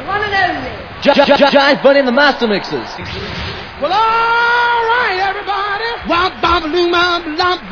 The one and only. Giant Bunny and the Master Mixers. Well, all right, everybody. Wop, bop, loom, bop,